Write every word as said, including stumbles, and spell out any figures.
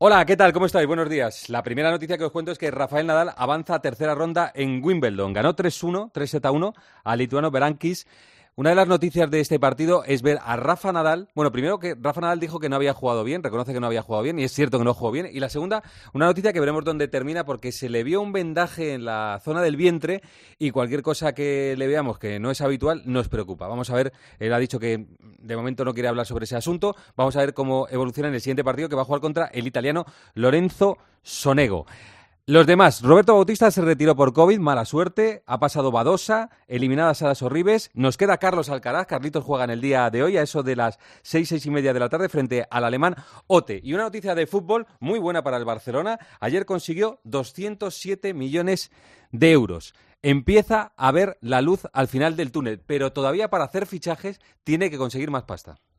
Hola, ¿qué tal? ¿Cómo estáis? Buenos días. La primera noticia que os cuento es que Rafael Nadal avanza a tercera ronda en Wimbledon. Ganó tres uno, tres sets a uno al lituano Berankis. Una de las noticias de este partido es ver a Rafa Nadal. Bueno, primero que Rafa Nadal dijo que no había jugado bien, reconoce que no había jugado bien, y es cierto que no jugó bien. Y la segunda, una noticia que veremos dónde termina, porque se le vio un vendaje en la zona del vientre y cualquier cosa que le veamos que no es habitual nos preocupa. Vamos a ver, él ha dicho que de momento no quiere hablar sobre ese asunto. Vamos a ver cómo evoluciona en el siguiente partido, que va a jugar contra el italiano Lorenzo Sonego. Los demás, Roberto Bautista se retiró por COVID, mala suerte, ha pasado Badosa, eliminada Sara Sorribes, nos queda Carlos Alcaraz, Carlitos juega en el día de hoy a eso de las seis, seis y media de la tarde frente al alemán Ote. Y una noticia de fútbol muy buena para el Barcelona, ayer consiguió doscientos siete millones de euros. Empieza a ver la luz al final del túnel, pero todavía para hacer fichajes tiene que conseguir más pasta.